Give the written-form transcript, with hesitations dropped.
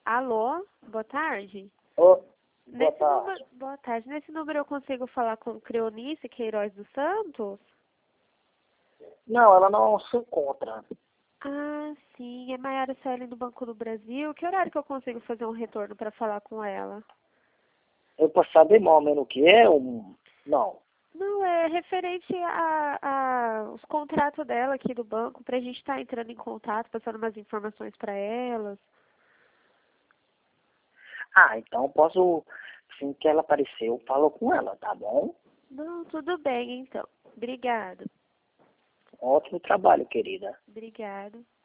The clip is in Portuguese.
Alô, boa tarde. Ô, boa Nesse tarde. número, boa tarde. Nesse número eu consigo falar com Creonice Queiroz dos Santos? Não, ela não se encontra. Ah, sim, é Maiara Suelen do Banco do Brasil. Que horário que eu consigo fazer um retorno para falar com ela? Eu posso saber mais ou menos o que é? Não. Não, é referente a os contratos dela aqui do banco, para a gente estar entrando em contato, passando umas informações para elas. Ah, então posso, assim que ela aparecer, eu falo com ela, tá bom? Não, tudo bem então. Obrigado. Ótimo trabalho, querida. Obrigado.